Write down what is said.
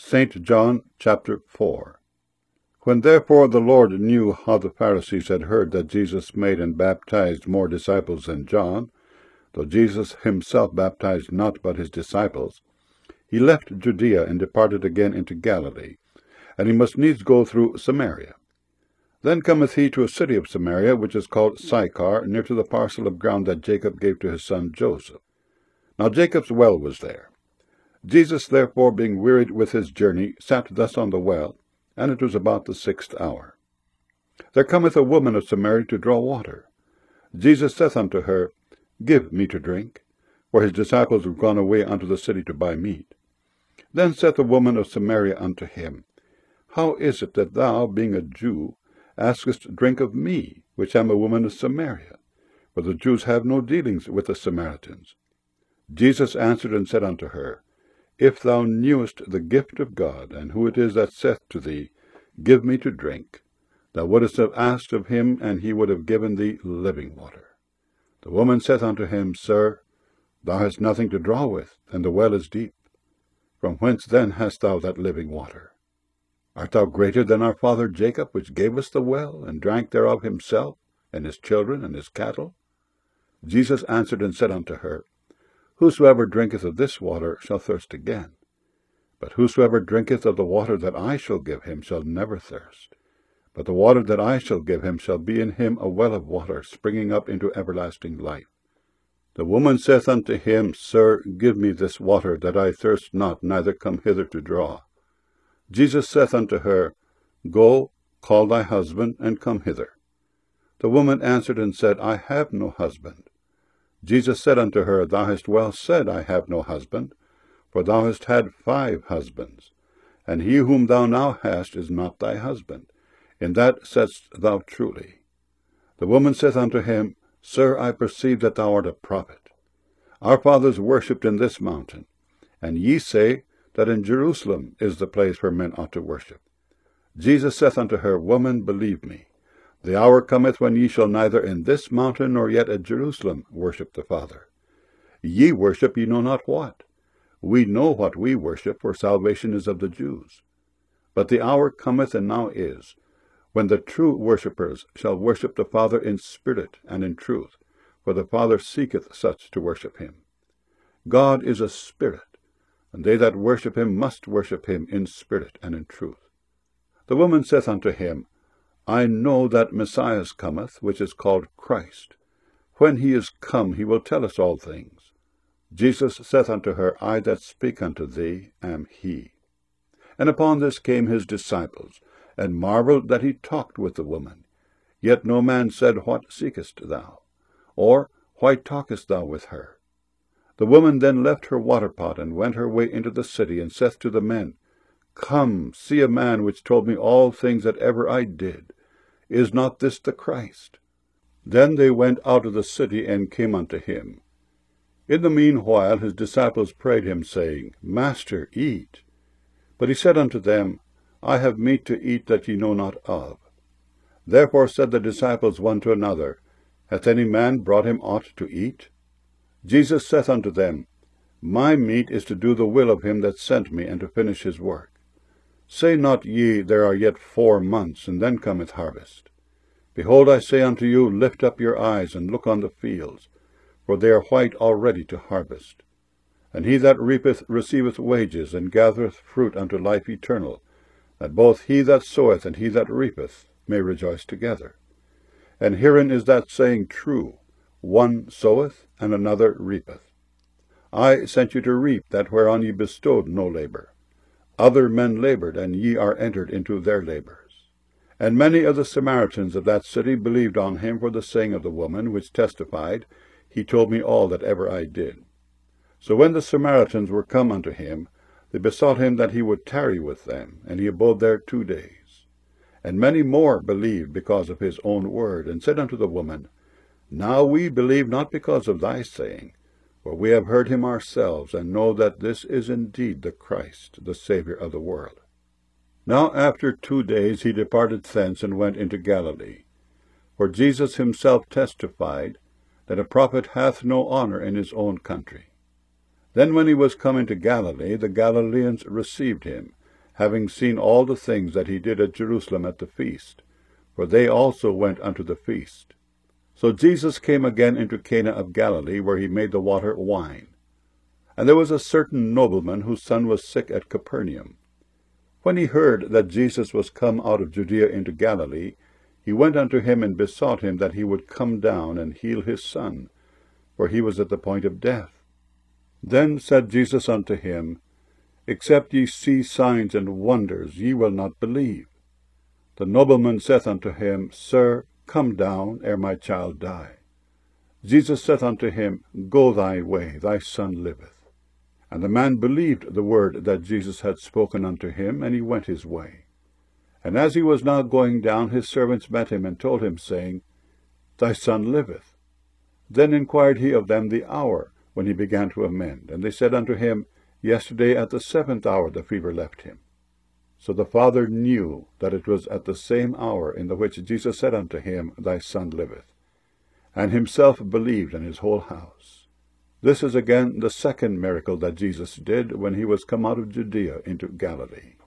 St. John chapter 4. When therefore the Lord knew how the Pharisees had heard that Jesus made and baptized more disciples than John, though Jesus himself baptized not but his disciples, he left Judea and departed again into Galilee, and he must needs go through Samaria. Then cometh he to a city of Samaria, which is called Sychar, near to the parcel of ground that Jacob gave to his son Joseph. Now Jacob's well was there. Jesus therefore, being wearied with his journey, sat thus on the well, and it was about the 6th hour. There cometh a woman of Samaria to draw water. Jesus saith unto her, Give me to drink, for his disciples were gone away unto the city to buy meat. Then saith the woman of Samaria unto him, How is it that thou, being a Jew, askest drink of me, which am a woman of Samaria? For the Jews have no dealings with the Samaritans. Jesus answered and said unto her, If thou knewest the gift of God, and who it is that saith to thee, Give me to drink, thou wouldest have asked of him, and he would have given thee living water. The woman saith unto him, Sir, thou hast nothing to draw with, and the well is deep. From whence then hast thou that living water? Art thou greater than our father Jacob, which gave us the well, and drank thereof himself, and his children, and his cattle? Jesus answered and said unto her, Whosoever drinketh of this water shall thirst again. But whosoever drinketh of the water that I shall give him shall never thirst. But the water that I shall give him shall be in him a well of water, springing up into everlasting life. The woman saith unto him, Sir, give me this water, that I thirst not, neither come hither to draw. Jesus saith unto her, Go, call thy husband, and come hither. The woman answered and said, I have no husband. Jesus said unto her, Thou hast well said, I have no husband, for thou hast had 5 husbands, and he whom thou now hast is not thy husband. In that saidst thou truly. The woman saith unto him, Sir, I perceive that thou art a prophet. Our fathers worshipped in this mountain, and ye say that in Jerusalem is the place where men ought to worship. Jesus saith unto her, Woman, believe me, the hour cometh when ye shall neither in this mountain nor yet at Jerusalem worship the Father. Ye worship ye know not what. We know what we worship, for salvation is of the Jews. But the hour cometh, and now is, when the true worshippers shall worship the Father in spirit and in truth, for the Father seeketh such to worship him. God is a spirit, and they that worship him must worship him in spirit and in truth. The woman saith unto him, I know that Messiah cometh, which is called Christ. When he is come, he will tell us all things. Jesus saith unto her, I that speak unto thee am he. And upon this came his disciples, and marveled that he talked with the woman. Yet no man said, What seekest thou? Or, Why talkest thou with her? The woman then left her water pot, and went her way into the city, and saith to the men, Come, see a man which told me all things that ever I did. Is not this the Christ? Then they went out of the city, and came unto him. In the meanwhile his disciples prayed him, saying, Master, eat. But he said unto them, I have meat to eat that ye know not of. Therefore said the disciples one to another, Hath any man brought him aught to eat? Jesus saith unto them, My meat is to do the will of him that sent me, and to finish his work. Say not ye, There are yet 4 months, and then cometh harvest. Behold, I say unto you, Lift up your eyes, and look on the fields, for they are white already to harvest. And he that reapeth receiveth wages, and gathereth fruit unto life eternal, that both he that soweth and he that reapeth may rejoice together. And herein is that saying true, One soweth, and another reapeth. I sent you to reap that whereon ye bestowed no labor. Other men labored, and ye are entered into their labors. And many of the Samaritans of that city believed on him for the saying of the woman, which testified, He told me all that ever I did. So when the Samaritans were come unto him, they besought him that he would tarry with them, and he abode there 2 days. And many more believed because of his own word, and said unto the woman, Now we believe not because of thy saying, for we have heard him ourselves, and know that this is indeed the Christ, the Saviour of the world. Now after 2 days he departed thence, and went into Galilee. For Jesus himself testified that a prophet hath no honour in his own country. Then when he was come into Galilee, the Galileans received him, having seen all the things that he did at Jerusalem at the feast, for they also went unto the feast. So Jesus came again into Cana of Galilee, where he made the water wine. And there was a certain nobleman whose son was sick at Capernaum. When he heard that Jesus was come out of Judea into Galilee, he went unto him and besought him that he would come down and heal his son, for he was at the point of death. Then said Jesus unto him, Except ye see signs and wonders, ye will not believe. The nobleman saith unto him, Sir, come down, ere my child die. Jesus saith unto him, Go thy way, thy son liveth. And the man believed the word that Jesus had spoken unto him, and he went his way. And as he was now going down, his servants met him, and told him, saying, Thy son liveth. Then inquired he of them the hour when he began to amend. And they said unto him, Yesterday at the 7th hour the fever left him. So the father knew that it was at the same hour in the which Jesus said unto him, Thy son liveth. And himself believed, and his whole house. This is again the second miracle that Jesus did when he was come out of Judea into Galilee.